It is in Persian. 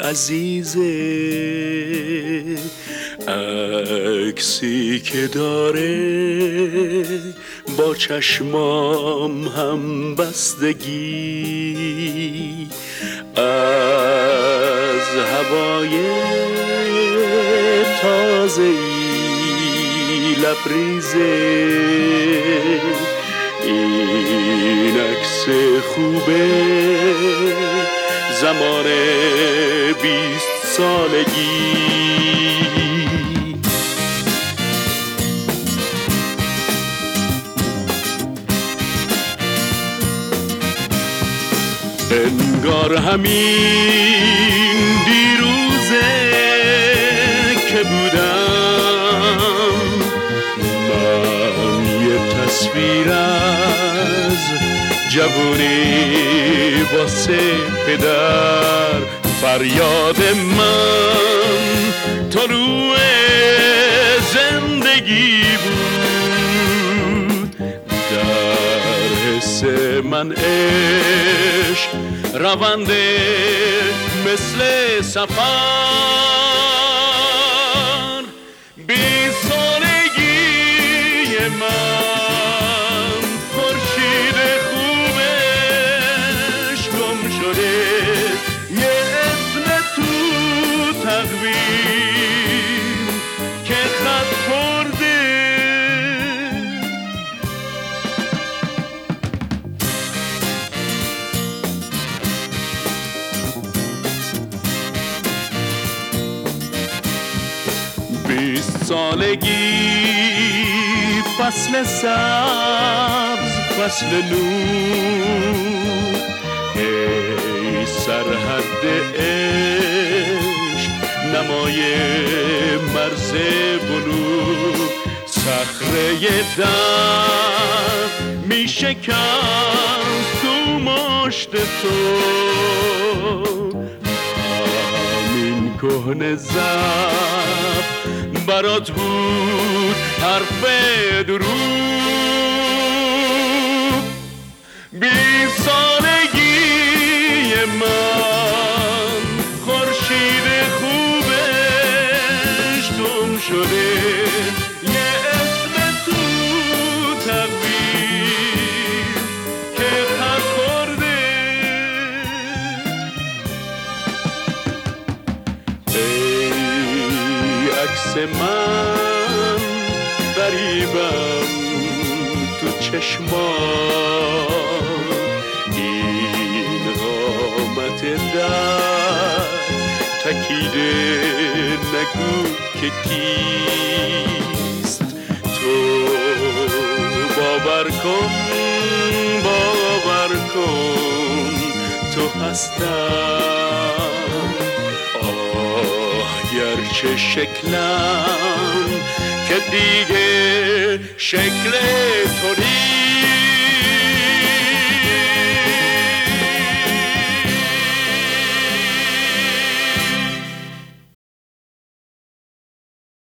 عزیزه، عکسی که داره با چشمام هم بستگی، از هوای تازه‌ای لبریزه. این عکس خوبه زمان 20 سالگی. انگار همین دیروزه که بودم من یه تصویر از جوونی واسه پدر، فریاد من طلوع زندگی بود، در حس من عشق رونده مثل سفر. 20 سالگی من خورشید خوبش گم شده، یه اسم تو تقویم که خط خورده. سالگی فصل سبز، فصل نور، ای سرحد عشق نمای مرز بلور. صخره در می شکست تو مشت تو، همین کهنه زب برات بود حرف دروغ. 20 سالگی من خورشید خوبش گم شده، یه اسم تو تقویم که خط خورده. عکس من غریبم تو چشمان، این قامت در تکیده نگو که کیست. تو باور کن تو هستم، گرچه شکلم که دیگه شکل تو نیست.